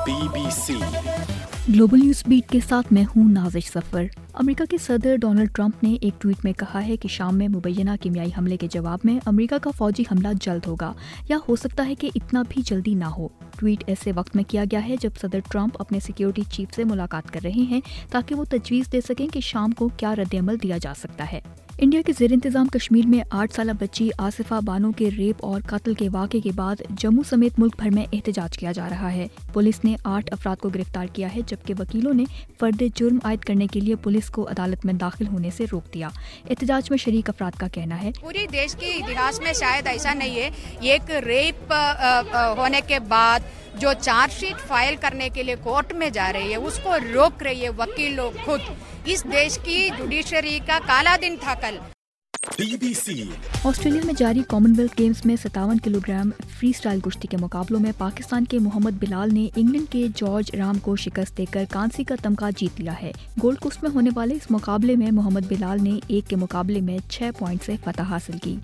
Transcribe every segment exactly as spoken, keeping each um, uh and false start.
B B C global news beat के साथ मैं हूं नाजिश सफर। अमेरिका के सदर डोनाल्ड ट्रंप ने एक ट्वीट में कहा है कि शाम में मुबैना कीमियाई हमले के जवाब में अमेरिका का फौजी हमला जल्द होगा या हो सकता है कि इतना भी जल्दी ना हो। ट्वीट ऐसे वक्त में किया गया है जब सदर ट्रंप अपने सिक्योरिटी चीफ से मुलाकात कर रहे हैं ताकि वो तजवीज़ दे सकें कि शाम को क्या रद्द-ए-अमल दिया जा सकता है। इंडिया के ज़ेर इंतज़ाम कश्मीर में आठ साल बच्ची आसिफा बानो के रेप और कत्ल के वाक़े के बाद जम्मू समेत मुल्क भर में एहतजाज किया जा रहा है। पुलिस ने आठ अफराद को गिरफ्तार किया है जबकि वकीलों ने फर्द जुर्म आयद करने के लिए पुलिस को अदालत में दाखिल होने से रोक दिया। एहतजाज में शरीक अफराद का कहना है, पूरी देश के इतिहास में शायद ऐसा नहीं है, एक रेप होने के बाद जो चार्जशीट फाइल करने के लिए कोर्ट में जा रही है उसको रोक रही है वकील लोग खुद। इस देश की जुडिशरी का काला दिन था कल। बी बी सी ऑस्ट्रेलिया में जारी कॉमनवेल्थ गेम्स में सत्तावन किलोग्राम फ्री स्टाइल कुश्ती के मुकाबलों में पाकिस्तान के मोहम्मद बिलाल ने इंग्लैंड के जॉर्ज राम को शिकस्त देकर कांसी का तमगा जीत लिया है। गोल्ड कोस्ट में होने वाले इस मुकाबले में मोहम्मद बिलाल ने एक के मुकाबले में छह पॉइंट से फतह हासिल की।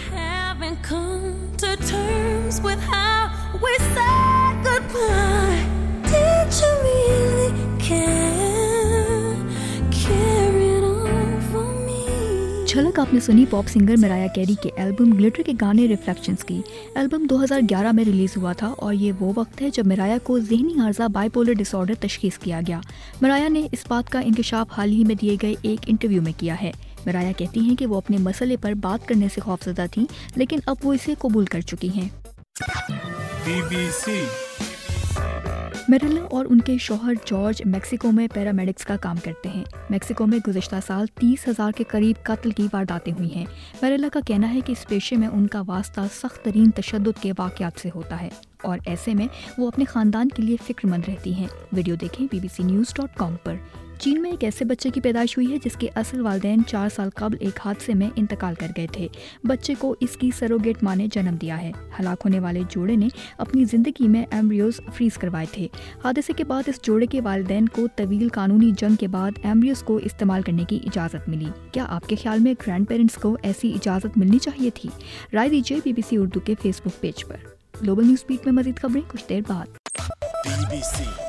झलक आपने सुनी पॉप सिंगर मराया कैरी के एल्बम ग्लिटर के गाने रिफ्लेक्शंस की। एल्बम दो हज़ार ग्यारह में रिलीज हुआ था और ये वो वक्त है जब मराया को ज़हनी आर्जा बाइपोलर डिसऑर्डर तशखीस किया गया। मराया ने इस बात का इंकशाफ हाल ही में दिए गए एक इंटरव्यू में किया है। मराया कहती हैं कि वो अपने मसले पर बात करने से खौफजदा थी लेकिन अब वो इसे कबूल कर चुकी हैं। बी बी सी मेरिला और उनके शौहर जॉर्ज मेक्सिको में पैरामेडिक्स का काम करते हैं। मेक्सिको में गुज़श्ता साल तीस हजार के करीब कत्ल की वारदातें हुई हैं। मेरिला का कहना है कि इस पेशे में उनका वास्ता सख्त तरीन तशद्दुद के वाक़यात से होता है और ऐसे में वो अपने ख़ानदान के लिए फ़िक्रमंद रहती हैं। वीडियो देखें B B C news dot com पर। चीन में एक ऐसे बच्चे की पैदाइश हुई है जिसके असल वालिदैन चार साल कबल एक हादसे में इंतकाल कर गए थे। बच्चे को इसकी सरोगेट माँ ने जन्म दिया है। हलाक होने वाले जोड़े ने अपनी ज़िंदगी में एम्ब्रियोज फ्रीज करवाए थे। हादसे के बाद इस जोड़े के वालिदैन को तवील कानूनी जंग के बाद एम्ब्रियोज को इस्तेमाल करने की इजाज़त मिली। क्या आपके ख्याल में ग्रैंड पेरेंट्स को ऐसी इजाज़त मिलनी चाहिए थी? राय दीजिए बी बी सी उर्दू के फेसबुक पेज पर। ग्लोबल न्यूज़ बीट में मज़ीद खबरें कुछ देर बाद। बी बी सी